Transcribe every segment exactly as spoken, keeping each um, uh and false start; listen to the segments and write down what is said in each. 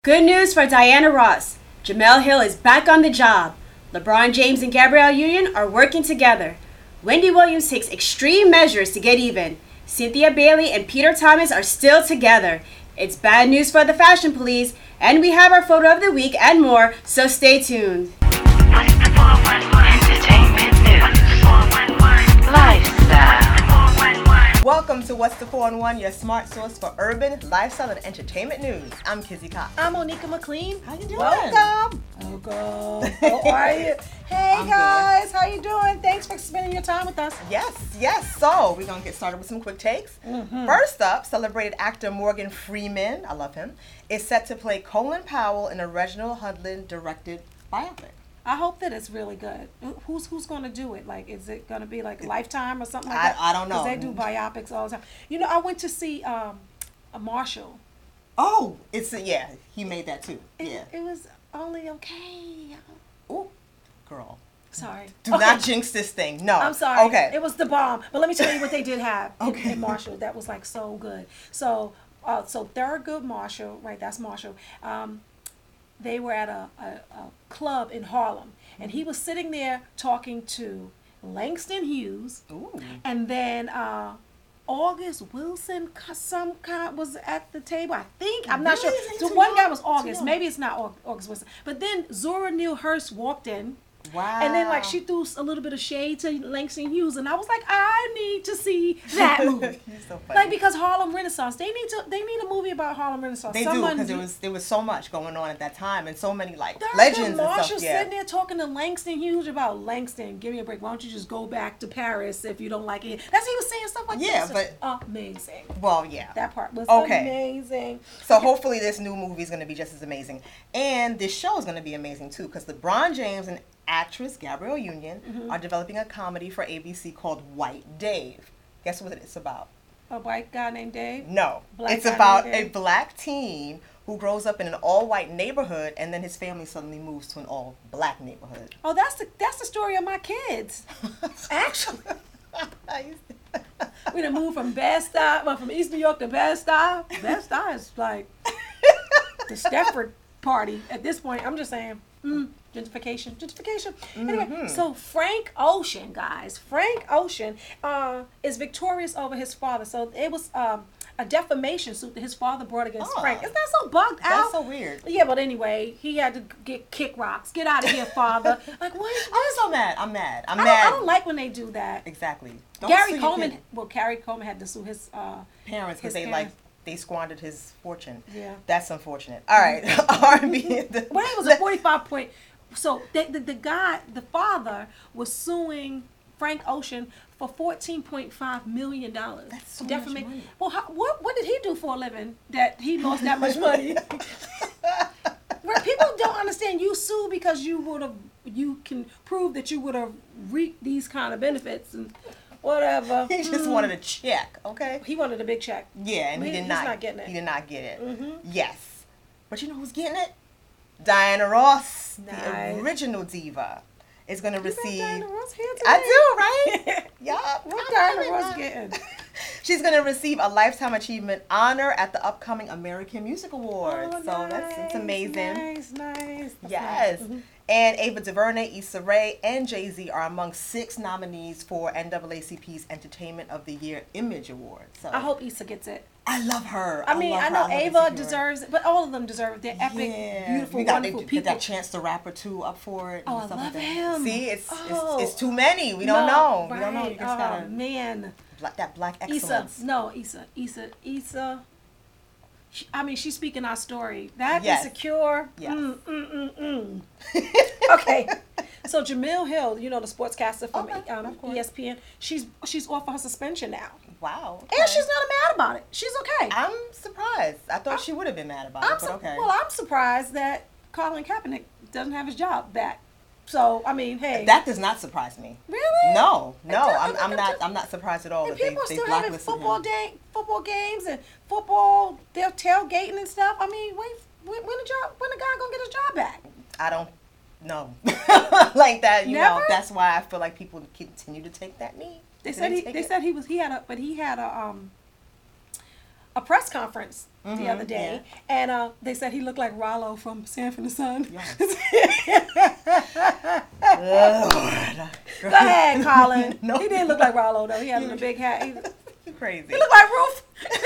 Good news for Diana Ross. Jemele Hill is back on the job. LeBron James and Gabrielle Union are working together. Wendy Williams takes extreme measures to get even. Cynthia Bailey and Peter Thomas are still together. It's bad news for the fashion police, and we have our photo of the week and more, so stay tuned. What's the four one one? Entertainment news. Lifestyle. Welcome to What's the four one one, your smart source for urban, lifestyle, and entertainment news. I'm Kizzy Cox. I'm Monica McLean. How you doing? Welcome. Welcome. How are you? Hey I'm guys, how you doing? Thanks for spending your time with us. Yes, yes. So we're gonna get started with some quick takes. Mm-hmm. First up, celebrated actor Morgan Freeman, I love him, is set to play Colin Powell in a Reginald Hudlin directed biopic. I hope that it's really good. Who- Who's who's going to do it? Like, is it going to be like Lifetime or something like I- that? I don't know. Because they do biopics all the time. You know, I went to see um, a Marshall. Oh, it's a, yeah. He made that too. It, Yeah. it was only okay. Ooh, girl. Sorry. Do Okay. not jinx this thing. No. I'm sorry. Okay. It was the bomb. But let me tell you what they did have in, Okay. in Marshall. That was like so good. So, uh, so Thurgood Marshall, right? That's Marshall. Um, they were at a, a, a club in Harlem, and he was sitting there talking to Langston Hughes, Ooh. and then uh, August Wilson, co- some kind was at the table. I think I'm not Really? sure. Is So he one too guy young? was Too August. young. Maybe it's not Au- August Wilson. But then Zora Neale Hurst walked in. Wow. And then, like, she threw a little bit of shade to Langston Hughes, and I was like, I need to see that movie. You're so funny. Like, because Harlem Renaissance, they need to, they need a movie about Harlem Renaissance. They Someone do, because there was there was so much going on at that time, and so many like Thurgood legends and Marshall stuff. Yeah. sitting there talking to Langston Hughes about Langston. Give me a break. Why don't you just go back to Paris if you don't like it? That's he was saying stuff like Yeah, that. But amazing. Well, yeah. That part was Okay. amazing. So hopefully this new movie is going to be just as amazing, and this show is going to be amazing too, because LeBron James and actress Gabrielle Union Mm-hmm. are developing a comedy for A B C called White Dave. Guess what it's about? A white guy named Dave. No, Black it's guy about named a Dave? black teen who grows up in an all-white neighborhood, and then his family suddenly moves to an all-black neighborhood. Oh, that's the that's the story of my kids. Actually. We done moved from Bed-Stuy, well, from East New York to Bed-Stuy. Bed-Stuy is like the Stepford party at this point. I'm just saying, mm, gentrification, gentrification. Anyway, so Frank Ocean, guys, Frank Ocean uh, is victorious over his father. So it was um, a defamation suit that his father brought against Oh. Frank. Isn't that so bugged out? That's so weird. Yeah, but anyway, he had to get kick rocks. Get out of here, father. Like, what? I'm so mad. I'm mad. I'm I don't, mad. I don't like when they do that. Exactly. Don't sue Gary your Coleman, kid- well, Gary Coleman had to sue his uh, parents because his they parents. like they squandered his fortune. Yeah. That's unfortunate. All right, R and B. Well, it was a forty-five point. So they, the the guy, the father, was suing Frank Ocean for fourteen point five million dollars. That's so much money. Well, how, what what did he do for a living that he lost that much money? Where people don't understand, you sue because you would have, you can prove that you would have reaped these kind of benefits and whatever. He just Mm. wanted a check, okay? He wanted a big check. Yeah, and he He- did he's not. not getting it. He did not get it. Mhm. Yes, but you know who's getting it? Diana Ross, Nice. the original diva, is going to You got receive. Diana Ross here today? I do, right? Yup. What I'm Diana loving Ross that. getting? She's going to receive a Lifetime Achievement honor at the upcoming American Music Awards. Oh, so that's it's nice, amazing. Nice, nice. That's Yes. nice. Mhm. And Ava DuVernay, Issa Rae, and Jay-Z are among six nominees for N double A C P's Entertainment of the Year Image Award. So I hope Issa gets it. I love her. I mean, love I her. know love Ava Insecure. deserves it, but all of them deserve it. They're epic, Yeah. beautiful, we got, wonderful they, people. That Chance the Rapper too up for it. Oh, and I stuff love like that. him. See, it's, Oh. it's it's too many. We don't No, know. Right. We don't know. You just oh, gotta man. black, that black Issa, excellence. no, Issa, Issa, Issa. She, I mean, she's speaking our story. That Yes. Insecure. Yes. Mm, mm, mm, mm. Okay. So Jemele Hill, you know the sportscaster from Okay, um, of course. E S P N, she's she's off of her suspension now, Wow. and okay. she's not mad about it. She's okay. I'm surprised. I thought she would have been mad about I'm it, but su- okay. Well, I'm surprised that Colin Kaepernick doesn't have his job back. So I mean, hey, That does not surprise me. really? No, It no, does- I'm, I'm it not. does- I'm not surprised at all And that they people are they still having blacklisted football him. day, football games and football. They're tailgating and stuff. I mean, wait, when, when the job, when the guy gonna get his job back? I don't know like that. You know, Never? that's why I feel like people continue to take that knee. They Do said he. take They it? said he was. He had a. But he had a. Um. a press conference Mm-hmm, the other day, yeah. and uh, they said he looked like Rollo from Sanford and Son. Yes. Go ahead, Colin. No. He didn't look like Rollo though. He had a big hat. He, he Crazy. looked like Ruth.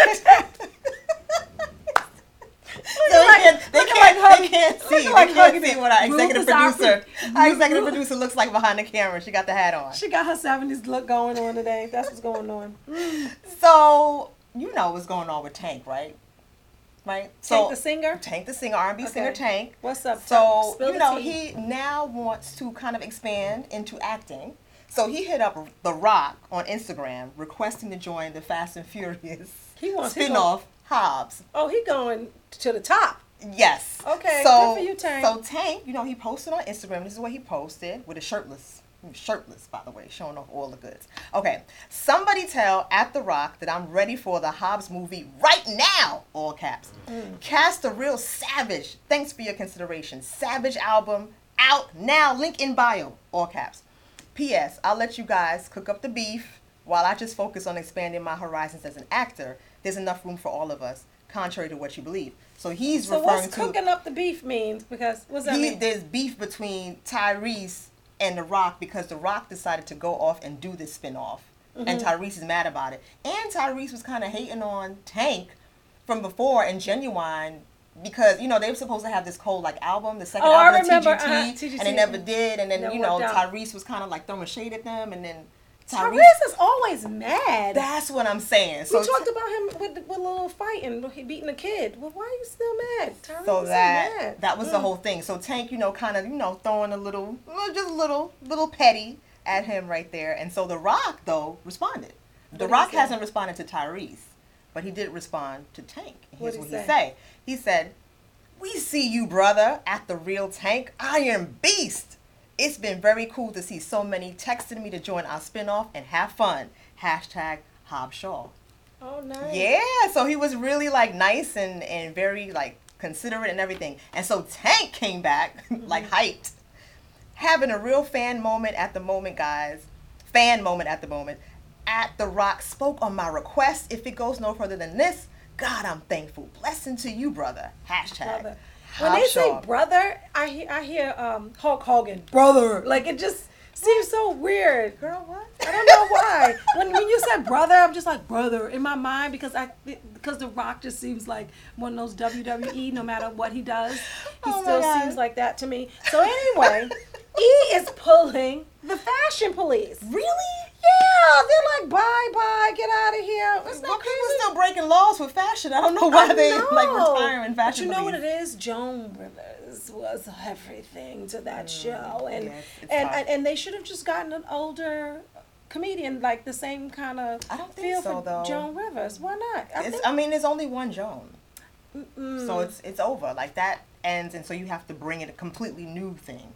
So they like- can't, they looking can't, like they can't see. looking They like can't Huggy see what our Bear. executive Ruth is our producer, pro- our executive Ruth- producer looks like behind the camera. She got the hat on. She got her seventies look going on today. That's what's going on. So you know what's going on with Tank, right? Right. So Tank the singer? Tank the singer, R and B singer Okay. Tank. What's up? So Spill you the know tea. he now wants to kind of expand into acting. So he hit up The Rock on Instagram requesting to join the Fast and Furious He wants- he spinoff Hobbs. Oh, he going to the top. Yes. Okay, So, good for you, Tank. So Tank, you know, he posted on Instagram. This is what he posted with a shirtless, he was shirtless, by the way, showing off all the goods. Okay. Somebody tell at The Rock that I'm ready for the Hobbs movie right now. All caps. Mm. Cast a real savage. Thanks for your consideration. Savage album out now. Link in bio. All caps. P S. I'll let you guys cook up the beef while I just focus on expanding my horizons as an actor. There's enough room for all of us, contrary to what you believe. So he's So referring what's to cooking up the beef means? Because what's that he, mean? there's beef between Tyrese and The Rock because The Rock decided to go off and do this spinoff, Mm-hmm. and Tyrese is mad about it. And Tyrese was kind of hating on Tank from before and Genuine because you know they were supposed to have this cold like album, the second Oh, I album remember, of T G T, uh-huh, T G T. and they never did. And then Never you know worked out. Tyrese was kind of like throwing shade at them, and then Tyrese Tyrese. is always mad. That's what I'm saying. So we talked about him with, with a little fight and he beating a kid. Well, why are you still mad? Tyrese So is that so mad. that was the Mm. whole thing. So Tank, you know, kind of, you know, throwing a little, well, just a little, little petty at him right there. And so The Rock though responded. The did he Rock say? hasn't responded to Tyrese, but he did respond to Tank. And What'd here's he what he say? say. He said, "We see you, brother, at the real Tank. Iron Beast. It's been very cool to see so many texting me to join our spinoff and have fun. Hashtag Hobbs Shaw." Oh, nice. Yeah, so he was really like nice and, and very like considerate and everything. And so Tank came back like hyped. Having a real fan moment at the moment, guys. Fan moment at the moment. At The Rock spoke on my request. If it goes no further than this, God, I'm thankful. Blessing to you, brother. Hashtag. Brother. When Hobbs they say Shaw. brother, I hear I hear um, Hulk Hogan, brother. Like it just seems so weird. Girl, what? I don't know why. When when you said brother, I'm just like brother in my mind because I because The Rock just seems like one of those W W E. No matter what he does, he Oh my still God. seems like that to me. So anyway, E is pulling the fashion police. Really? Yeah, they're like bye bye, get out of here. It's Well, not people crazy. still breaking laws with fashion. I don't know why I they know. like retiring But fashion you know what police. it is? Joan Rivers was everything to that show, and yes, it's and, tough. and and they should have just gotten an older comedian, like the same kind of I don't think feel so, for though. Joan Rivers. Why not? I It's, think, I mean, there's only one Joan. mm, So it's it's over. Like that ends, and so you have to bring in a completely new thing.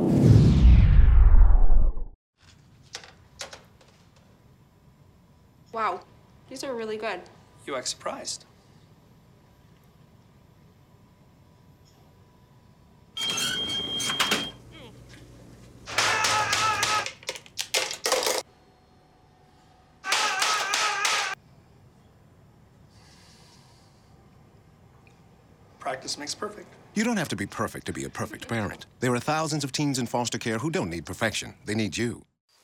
Wow, these are really good. You act surprised. Practice makes perfect. You don't have to be perfect to be a perfect parent. There are thousands of teens in foster care who don't need perfection. They need you.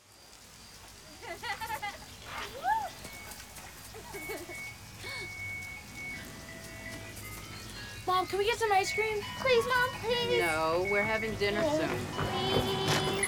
Mom, can we get some ice cream? Please, Mom, please. No, we're having dinner soon. Please.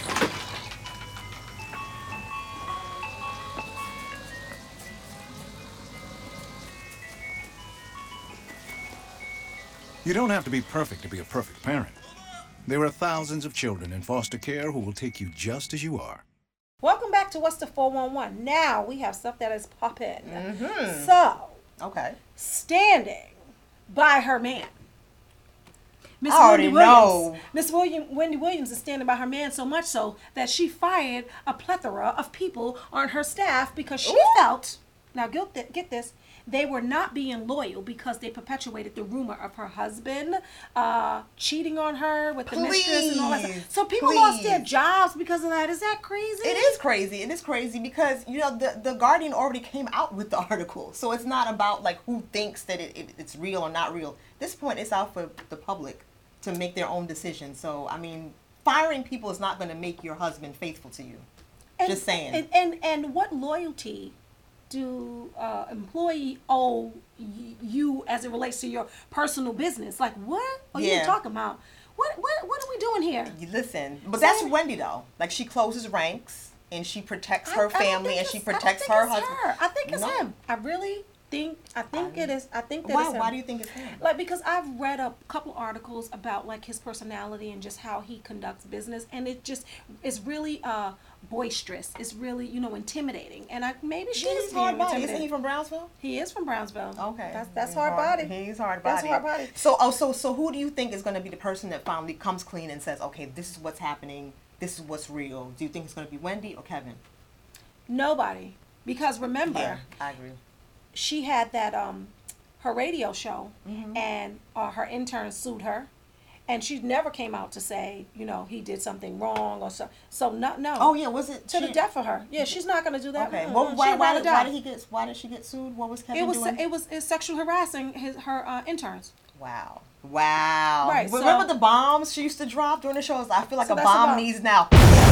You don't have to be perfect to be a perfect parent. There are thousands of children in foster care who will take you just as you are. welcome back to What's the four one one. Now we have stuff that is popping. Mm-hmm. So Okay. standing by her man. Miss I already Wendy Williams. know. Miss William, Wendy Williams is standing by her man so much so that she fired a plethora of people on her staff because she Ooh. felt, now get, th- get this, they were not being loyal because they perpetuated the rumor of her husband uh, cheating on her with the mistress and all that stuff. So people please. lost their jobs because of that. Is that crazy? It is crazy. It is crazy because, you know, the, the Guardian already came out with the article. So it's not about, like, who thinks that it, it, it's real or not real. At this point, it's out for the public to make their own decision. So, I mean, firing people is not going to make your husband faithful to you. And, Just saying. And, and, and what loyalty do uh, employee owe y- you as it relates to your personal business? Like, what are Yeah. you talking about? What, what, what are we doing here? You listen, but So- that's Wendy though. Like, she closes ranks and she protects her I- I don't family think and she it's- I don't protects think her it's husband. her. I think it's No. him. I really think. I think it is. I think that Why? it's him. Why do you think it's him? Like, because I've read a couple articles about like his personality and just how he conducts business, and it just is really uh boisterous. It's really, you know, intimidating. And I maybe she Yeah, is he's being hard body. intimidating. Isn't he from Brownsville? He is from Brownsville. Okay. That's that's He's hard body. He's hard body. That's hard body. So, oh, so, so who do you think is going to be the person that finally comes clean and says, okay, this is what's happening, this is what's real? Do you think it's going to be Wendy or Kevin? Nobody. Because remember, Yeah, I agree. she had that um her radio show, Mm-hmm. and uh, her intern sued her, and she never came out to say, you know, he did something wrong or so. So no, no. Oh yeah, was it To the she- death of her. Yeah, she's not gonna do that. Okay. Mm-mm. Well, She why, would why, rather did, die. why did he get? Why did she get sued? What was Kevin It was doing? it was it's sexual harassing his her uh, interns. Wow. Wow. Right, Remember so- the bombs she used to drop during the shows? I feel like So a that's bomb about- needs now.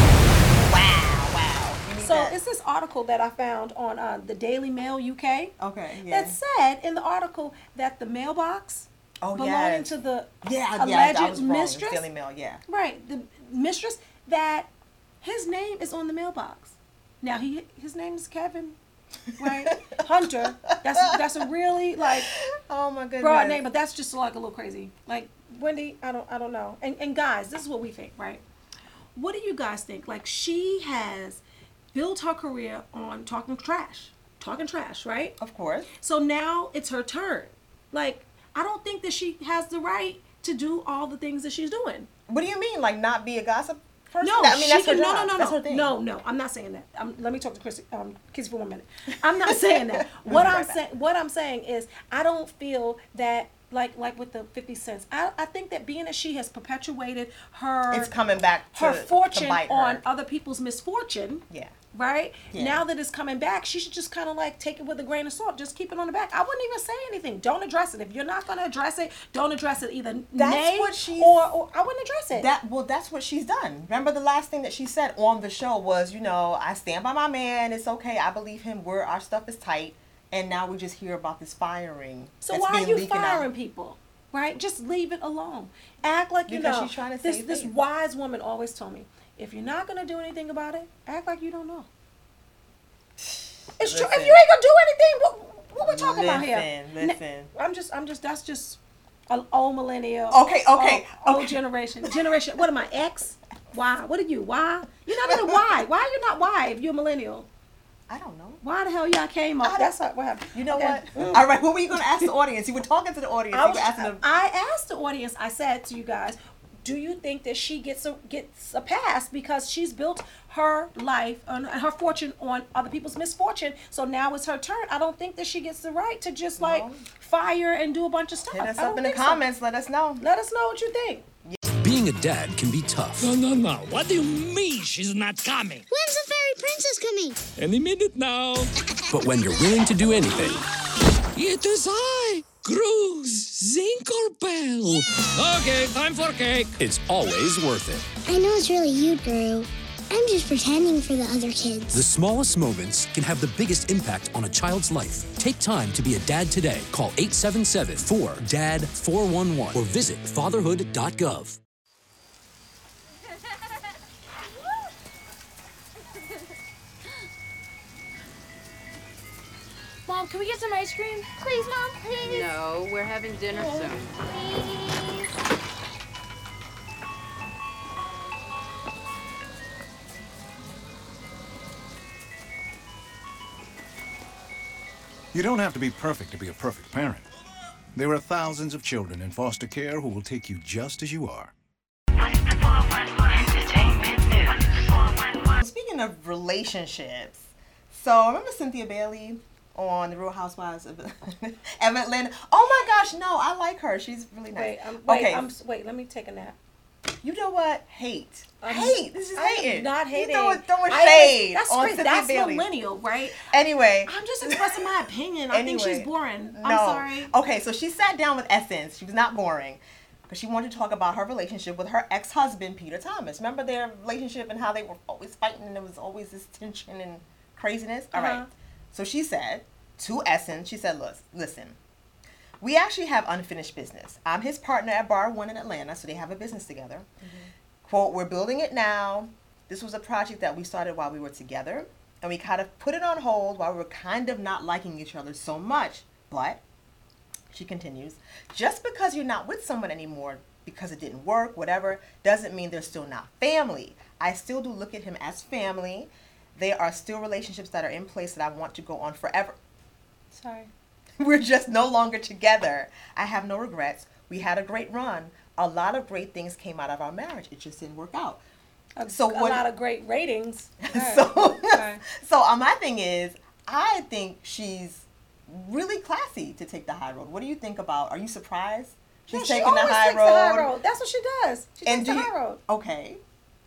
Wow, wow. You need So that. it's this article that I found on uh, the Daily Mail U K Okay, yeah. that said in the article that the mailbox Oh, belonging yes. to the yeah, alleged yeah, I was wrong. mistress, Daily Mail, yeah. right, the mistress, that his name is on the mailbox. Now he his name is Kevin, right? Hunter. That's that's a really like Oh my goodness. broad name, but that's just like a little crazy. Like Wendy, I don't I don't know. And and guys, this is what we think, right? What do you guys think? Like, she has built her career on talking trash. Talking trash, right? Of course. So now it's her turn. Like, I don't think that she has the right to do all the things that she's doing. What do you mean? Like, not be a gossip person? No, I mean, she that's her can, no, job. no, no, That's no, her thing. no, no. I'm not saying that. Um, let me talk to Chris, um, Kissy for one minute. I'm not saying that. What be I'm right back. saying, what I'm saying is, I don't feel that like like with the fifty cents. I I think that being that she has perpetuated her It's coming back to her fortune to bite on her. other people's misfortune. Yeah. Right? Yeah. Now that it's coming back, she should just kind of like take it with a grain of salt. Just keep it on the back. I wouldn't even say anything. Don't address it. If you're not going to address it, don't address it either. That's nay what she's- or, or I wouldn't address it. That well, that's what she's done. Remember the last thing that she said on the show was, you know, I stand by my man. It's okay. I believe him. We're our stuff is tight. And now we just hear about this firing. So that's why are being you leaking out. firing people? Right? Just leave it alone. Act like you Because know. she's trying to this save this face. wise woman always told me, if you're not going to do anything about it, act like you don't know. It's true. If Listen. you ain't gonna do anything, what what we talking about here? Listen, Na- listen. I'm just, I'm just. That's just an old millennial. Okay, okay, Old, old okay. generation. Generation. What am I? X? Y? What are you? Y? You're not even Y. Why are you not Y if you're a millennial? I don't know. Why the hell y'all came up? I That's don't- what happened. You know Okay. what? All right, what were you going to ask the audience? You were talking to the audience. I you was. were asking them. I asked the audience. I said to you guys, do you think that she gets a gets a pass because she's built her life and her fortune on other people's misfortune? So now it's her turn. I don't think that she gets the right to just like No. fire and do a bunch of stuff. Hit us I don't up in the think so. comments. Let us know. Let us know what you think. Being a dad can be tough. No, no, no. What do you mean she's not coming? When's the fairy princess coming? Any minute now. But when you're willing to do anything, It is I, Cruz Zinkelpel. Okay, time for cake. it's always worth it. I know it's really you, Guru. I'm just pretending for the other kids. The smallest moments can have the biggest impact on a child's life. Take time to be a dad today. Call eight seven seven, four, D A D, four one one or visit fatherhood dot gov. Mom, can we get some ice cream? Please, Mom, please. No, we're having dinner soon. Please. You don't have to be perfect to be a perfect parent. There are thousands of children in foster care who will take you just as you are. Entertainment news. Speaking of relationships, so remember Cynthia Bailey? on the Real Housewives of Emma Lynn. Oh my gosh, no, I like her. She's really nice. Wait, um, wait, okay. I'm, wait, let me take a nap. You know what? Hate. I'm, hate. This is I hating. am not hating. You throwing, throwing I shade that's on crazy. Cynthia That's Bailey. millennial, right? Anyway. I'm just expressing my opinion. I anyway, think she's boring. No. I'm sorry. Okay, so she sat down with Essence. She was not boring. Because she wanted to talk about her relationship with her ex-husband, Peter Thomas. Remember their relationship and how they were always fighting and there was always this tension and craziness? All Uh-huh. right. So she said to Essence, she said, look, listen, we actually have unfinished business. I'm his partner at Bar One in Atlanta, so they have a business together. Mm-hmm. Quote, we're building it now. This was a project that we started while we were together, and we kind of put it on hold while we were kind of not liking each other so much. But, she continues, just because you're not with someone anymore because it didn't work, whatever, doesn't mean they're still not family. I still do look at him as family. There are still relationships that are in place that I want to go on forever. Sorry. We're just no longer together. I have no regrets. We had a great run. A lot of great things came out of our marriage. It just didn't work out. A, so a what, lot of great ratings. so, okay. so uh, my thing is, I think she's really classy to take the high road. What do you think about? Are you surprised she's yeah, taking she the high takes road? the high road? That's what she does. She and takes the you, high road. Okay.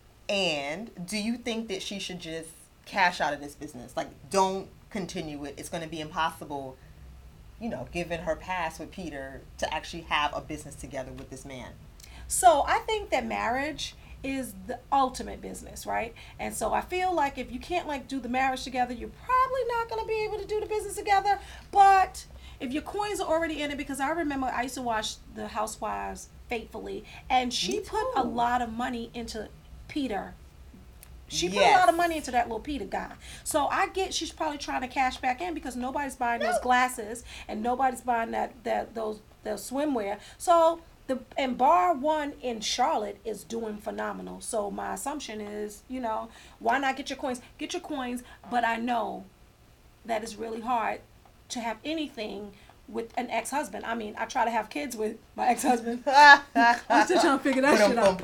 And do you think that she should just cash out of this business? Like, don't continue it. It's going to be impossible, you know, given her past with Peter, to actually have a business together with this man. So I think that marriage is the ultimate business, right? And so I feel like if you can't like do the marriage together, you're probably not going to be able to do the business together. But if your coins are already in it, because I remember I used to watch The Housewives faithfully, and she put a lot of money into Peter. She put Yes. a lot of money into that little Peter guy. So I get she's probably trying to cash back in because nobody's buying those glasses and nobody's buying that that those the swimwear. So the and Bar One in Charlotte is doing phenomenal. So my assumption is, you know, why not get your coins? Get your coins, but I know that it's really hard to have anything with an ex-husband. I mean, I try to have kids with my ex-husband. I'm still trying to figure that shit out.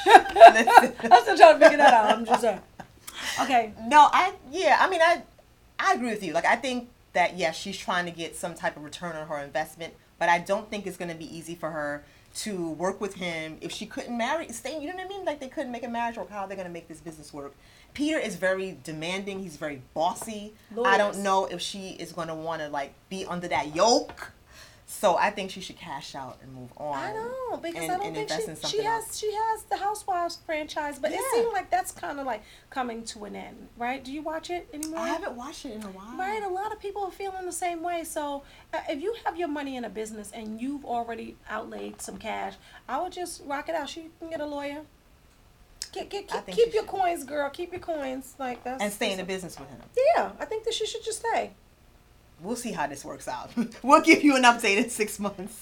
I'm still trying to figure that out. I'm just saying. Okay. No, I yeah, I mean I I agree with you. Like I think that yes, she's trying to get some type of return on her investment, but I don't think it's going to be easy for her to work with him if she couldn't marry stay, you know what I mean? Like they couldn't make a marriage work. How are they going to make this business work? Peter is very demanding. He's very bossy. Lawyers. I don't know if she is going to want to like be under that yoke. So I think she should cash out and move on. I know because and, I don't and think invest she, in she something has else. she has the Housewives franchise, but it Yeah. seems like that's kind of like coming to an end, right? Do you watch it anymore? I haven't watched it in a while. Right, a lot of people are feeling the same way. So uh, if you have your money in a business and you've already outlaid some cash, I would just rock it out. She can get a lawyer. Get, get, I keep think keep she your should. coins, girl. Keep your coins. Like that's And stay in the business with him. Yeah, I think that she should just stay. We'll see how this works out. We'll give you an update in six months.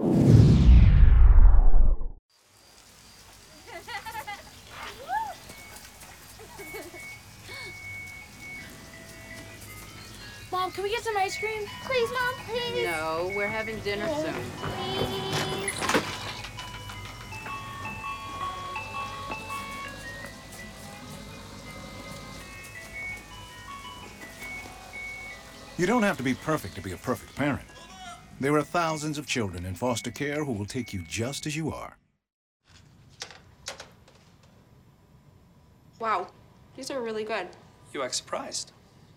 Mom, can we get some ice cream? Please, Mom, please. No, we're having dinner soon. Please. You don't have to be perfect to be a perfect parent. There are thousands of children in foster care who will take you just as you are. Wow, these are really good. You act surprised.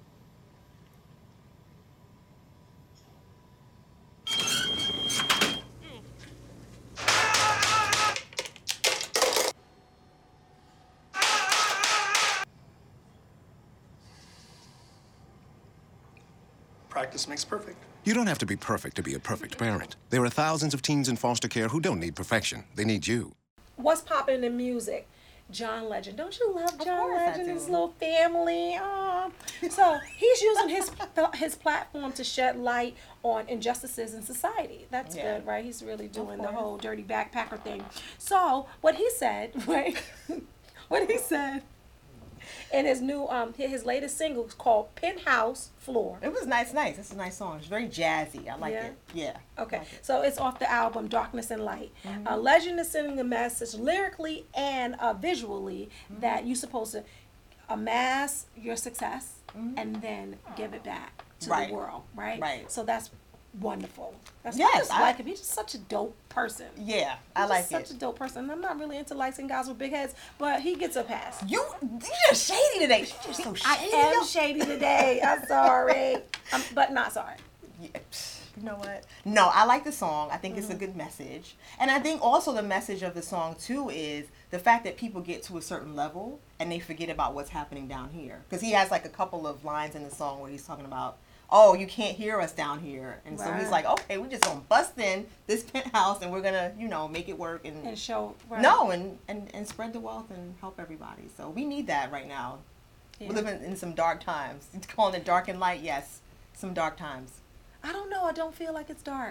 Practice makes perfect. You don't have to be perfect to be a perfect parent. There are thousands of teens in foster care who don't need perfection. They need you. What's popping in music? John Legend. Don't you love John course I Legend? do. His little family. Aw. So he's using his his platform to shed light on injustices in society. That's Yeah. good, right? He's really doing the course. whole dirty backpacker thing. So what he said, right? What he said in his new um his latest single is called Penthouse Floor. It was nice, nice. It's a nice song. It's very jazzy. I like Yeah? it. Yeah. Okay, so it's off the album Darkness and Light. Uh, Legend is sending a message lyrically and uh, visually that you're supposed to amass your success and then give it back. to Right. the world, right? Right. So that's wonderful. That's Yes, I just I- like him. He's just such a dope person. Yeah, I He's like just it. such a dope person. And I'm not really into light skinned guys with big heads, but he gets a pass. You, you're just shady today. She's just so shady. I am yo. shady today. I'm sorry. I'm, but not sorry. Yeah, psh, you know what? No, I like the song. I think Mm-hmm. it's a good message. And I think also the message of the song, too, is the fact that people get to a certain level and they forget about what's happening down here. Because he has like a couple of lines in the song where he's talking about, oh, you can't hear us down here. And so he's Right. like, okay, we're just going to bust in this penthouse and we're going to, you know, make it work. And, And show. Right. No, and, and, and spread the wealth and help everybody. So we need that right now. Yeah. We're living in some dark times. Calling it dark and light, yes. Some dark times. I don't know. I don't feel like it's dark.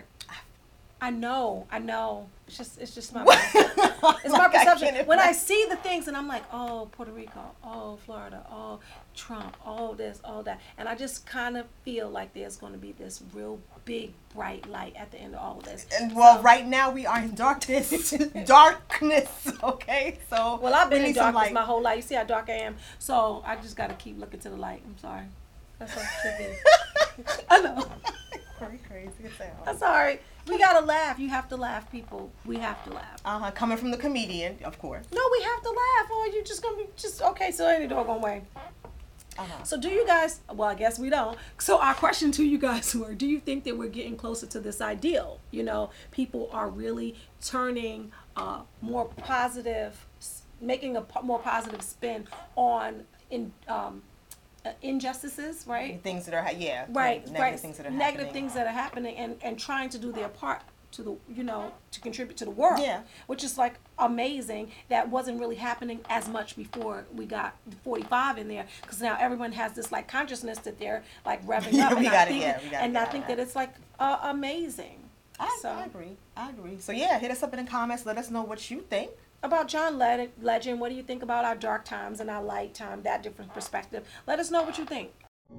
I know. I know. It's just. It's just my. It's my Like, I perception. can't When I imagine. see the things, and I'm like, oh, Puerto Rico, oh, Florida, oh, Trump, all this, all that, and I just kind of feel like there's going to be this real big bright light at the end of all of this. And well, So- right now we are in darkness. Darkness, okay? So Well, I've been we in need some darkness light. my whole life. You see how dark I am. So I just got to keep looking to the light. I'm sorry. That's what it should be. I know. Very crazy as hell. I'm sorry. We gotta laugh. You have to laugh, people. We have to laugh. Uh huh. Coming from the comedian, of course. No, we have to laugh, or you just gonna be just okay. So any doggone way. Uh-huh. So do you guys? Well, I guess we don't. So our question to you guys were: do you think that we're getting closer to this ideal? You know, people are really turning uh, more positive, s- making a po- more positive spin on in um, uh, injustices, right? Things that are ha- yeah. Right, negative right. Things that are Negative happening. things that are happening, and and trying to do their part to the, you know, to contribute to the world. Yeah. Which is like amazing. That wasn't really happening as much before we got forty-five in there, because now everyone has this like consciousness that they're like revving Yeah, up. we and gotta- I think, yeah, we gotta and get I out think of that that. it's like uh, amazing. I, So- I agree. I agree. So yeah, hit us up in the comments. Let us know what you think. About John Led- Legend, what do you think about our dark times and our light time? That different perspective. Let us know what you think.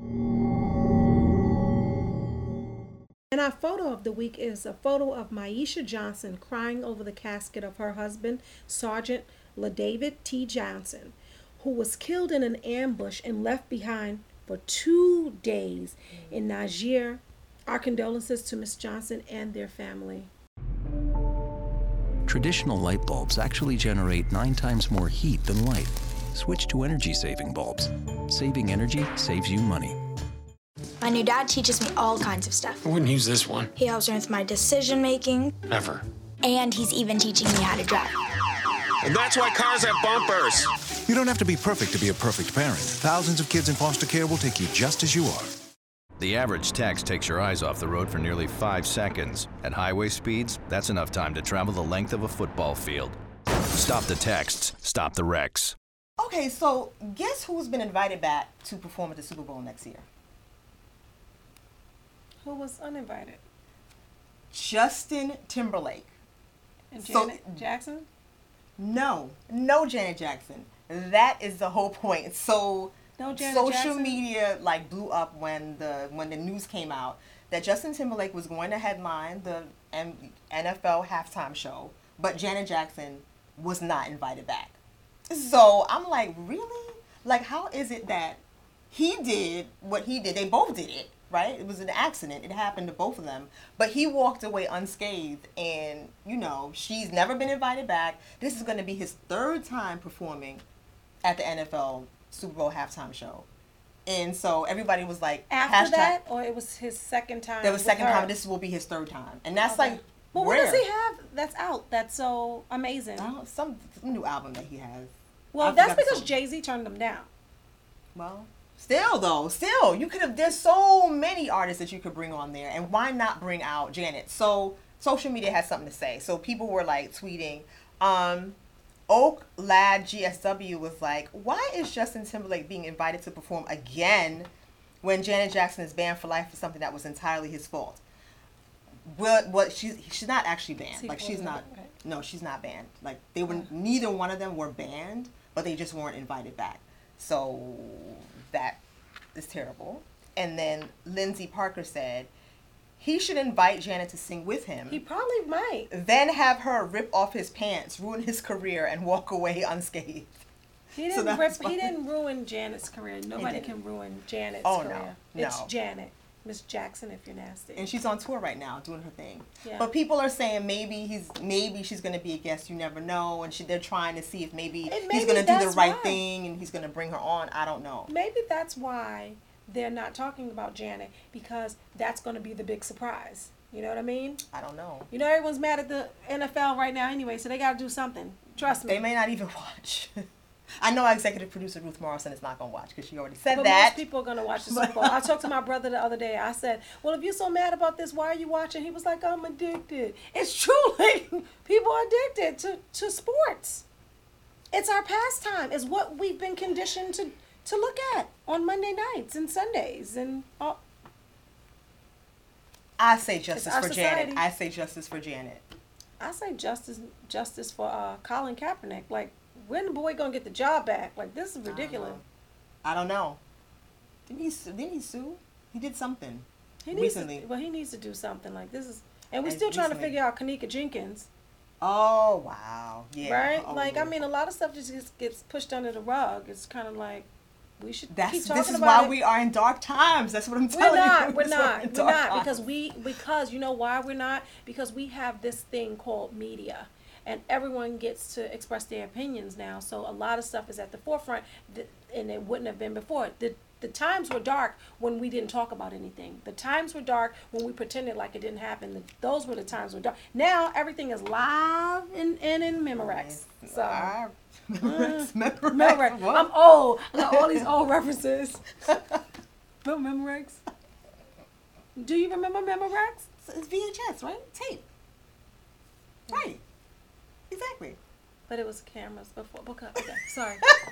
And our photo of the week is a photo of Maisha Johnson crying over the casket of her husband, Sergeant LaDavid T. Johnson, who was killed in an ambush and left behind for two days in Niger. Our condolences to Miss Johnson and their family. Traditional light bulbs actually generate nine times more heat than light. Switch to energy-saving bulbs. Saving energy saves you money. My new dad teaches me all kinds of stuff. I wouldn't use this one. He helps me with my decision making, Ever. and he's even teaching me how to drive. And that's why cars have bumpers. You don't have to be perfect to be a perfect parent. Thousands of kids in foster care will take you just as you are. The average text takes your eyes off the road for nearly five seconds. At highway speeds, that's enough time to travel the length of a football field. Stop the texts, stop the wrecks. Okay, so guess who's been invited back to perform at the Super Bowl next year? Who was uninvited? Justin Timberlake. And So- Janet Jackson? No, no Janet Jackson. That is the whole point. So No Janet social Jackson? media like blew up when the when the news came out that Justin Timberlake was going to headline the N F L halftime show, but Janet Jackson was not invited back. So I'm like, really? Like, how is it that he did what he did? They both did it, right? It was an accident. It happened to both of them. But he walked away unscathed, and, you know, she's never been invited back. This is going to be his third time performing at the N F L Super Bowl halftime show. And so everybody was like, After hashtag- that, or it was his second time? That was with second her? time. This will be his third time. And that's Okay. like, Well, what rare. does he have that's out that's so amazing? I don't know, some, some new album that he has. Well, I that's forgot the because song. Jay-Z turned him down. Well, still though, still you could have. There's so many artists that you could bring on there, and why not bring out Janet? So social media has something to say. So people were like tweeting. Um, Oak Lad G S W was like, "Why is Justin Timberlake being invited to perform again when Janet Jackson is banned for life for something that was entirely his fault?" Well, what she's she's not actually banned. See, Like she's well, not. okay. No, she's not banned. Like they were. Neither one of them were banned, but they just weren't invited back. So that is terrible. And then Lindsay Parker said he should invite Janet to sing with him. He probably might. Then have her rip off his pants, ruin his career, and walk away unscathed. He So didn't that's rip, he fine. didn't ruin Janet's career. Nobody didn't. can ruin Janet's Oh, no. career. No. It's Janet. Miss Jackson, if you're nasty. And she's on tour right now doing her thing. Yeah. But people are saying maybe he's maybe she's going to be a guest. You never know. And she, they're trying to see if maybe, maybe he's going to do the right why. thing and he's going to bring her on. I don't know. Maybe that's why they're not talking about Janet, because that's going to be the big surprise. You know what I mean? I don't know. You know, everyone's mad at the N F L right now anyway, so they got to do something. Trust me. They may not even watch. I know our executive producer Ruth Morrison is not going to watch because she already said but that. Most people are going to watch the Super Bowl. I talked to my brother the other day. I said, well, if you're so mad about this, why are you watching? He was like, I'm addicted. It's true. Like, people are addicted to, to sports. It's our pastime. It's what we've been conditioned to, to look at on Monday nights and Sundays. and all. I say justice for society. Janet. I say justice for Janet. I say justice justice for uh, Colin Kaepernick. Like, when the boy gonna get the job back? Like, this is ridiculous. I don't know. Didn't he? Didn't he sue? He did something. He needs recently. to. Well, he needs to do something. Like, this is, and we're And still trying to recently. figure out Kanika Jenkins. Oh wow! Yeah. Right. Oh, like, I Lord. mean, a lot of stuff just gets, gets pushed under the rug. It's kind of like we should That's keep talking this is about why it. we are in dark times. That's what I'm We're telling not. you. We're This is why not. in We're dark not times. because we because you know why we're not, because we have this thing called media, and everyone gets to express their opinions now. So a lot of stuff is at the forefront, th- and it wouldn't have been before. The the times were dark when we didn't talk about anything. The times were dark when we pretended like it didn't happen. The, those were the times were dark. Now everything is live and, and in Memorex. So Memorex, Mm. Memorex. Memorex. What? I'm old. I got all these old references. Remember Memorex? Do you remember Memorex? It's V H S, right? Tape. Right. Exactly. But it was cameras before. Okay, okay. Sorry.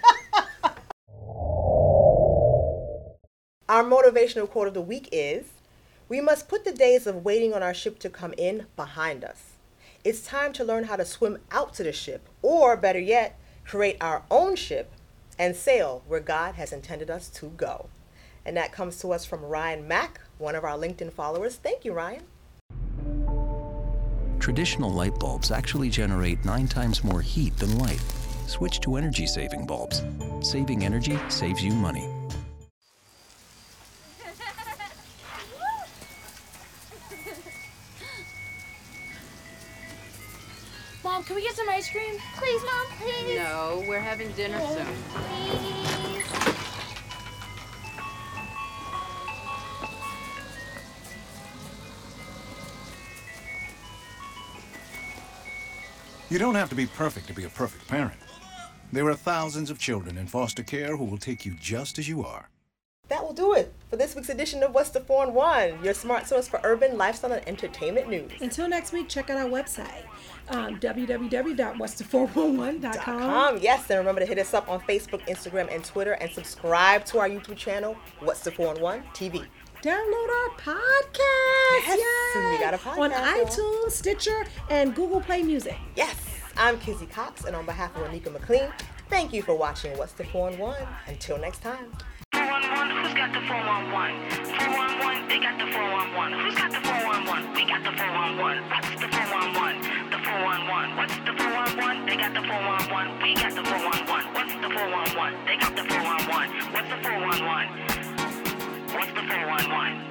Our motivational quote of the week is, we must put the days of waiting on our ship to come in behind us. It's time to learn how to swim out to the ship, or better yet, create our own ship and sail where God has intended us to go. And that comes to us from Ryan Mack, one of our LinkedIn followers. Thank you, Ryan. Traditional light bulbs actually generate nine times more heat than light. Switch to energy-saving bulbs. Saving energy saves you money. Mom, can we get some ice cream? Please, Mom, please. No, we're having dinner soon. Please. You don't have to be perfect to be a perfect parent. There are thousands of children in foster care who will take you just as you are. That will do it for this week's edition of What's the four one one, your smart source for urban, lifestyle, and entertainment news. Until next week, check out our website, um, w w w dot what's the four one one dot com. Com. Yes, and remember to hit us up on Facebook, Instagram, and Twitter, and subscribe to our YouTube channel, What's the four one one T V. Download our podcast. Yes, Yay! we got a podcast on now. iTunes, Stitcher, and Google Play Music. Yes, I'm Kizzy Cox, and on behalf of Anika McLean, thank you for watching What's the four one one. Until next time. four one one, who's got the four one one? four one one, they got the four one one. Who's got the four one one? We got the four one one. What's the four one one? The four one one. What's the four one one? They got the four one one. We got the four one one. What's the four one one? They got the four one one. What's the four one one? What's the four one one?